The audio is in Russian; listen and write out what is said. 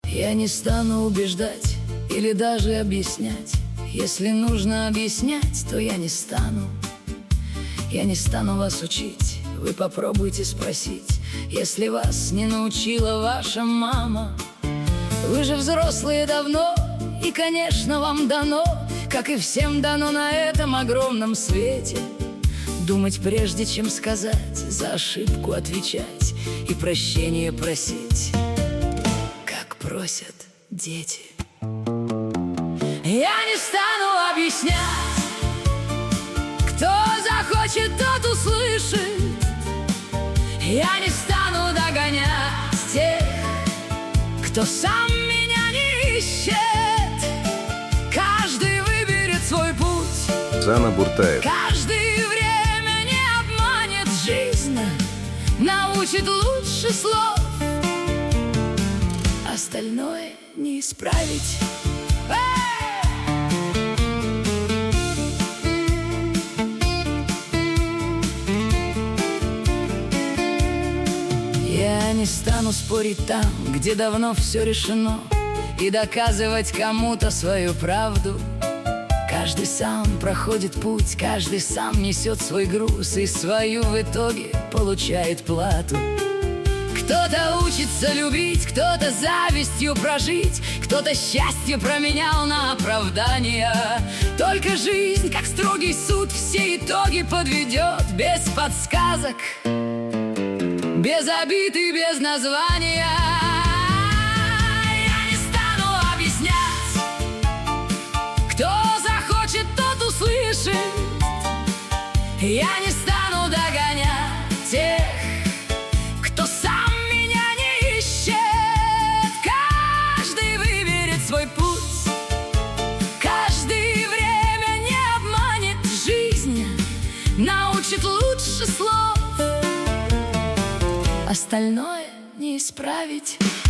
Я не стану убеждать или даже объяснять. Если нужно объяснять, то я не стану. Я не стану вас учить, вы попробуйте спросить, если вас не научила ваша мама. Вы же взрослые давно, и, конечно, вам дано, как и всем дано на этом огромном свете, думать прежде, чем сказать, за ошибку отвечать и прощения просить, как просят дети. Я не стану объяснять, кто захочет, тот услышит. Я не стану догонять тех, кто сам меня не ищет. Каждый выберет свой путь. Оксана Буртаев. Каждый время не обманет жизнь, научит лучше слов. Остальное не исправить. Я не стану спорить там, где давно все решено, и доказывать кому-то свою правду. Каждый сам проходит путь, каждый сам несет свой груз и свою в итоге получает плату. Кто-то учится любить, кто-то завистью прожить, кто-то счастье променял на оправдание. Только жизнь, как строгий суд, все итоги подведет без подсказок, без обид и без названия. Я не стану объяснять, кто захочет, тот услышит. Я не стану догонять тех, кто сам меня не ищет. Каждый выберет свой путь, каждый время не обманет жизнь, научит лучше слов. Остальное не исправить.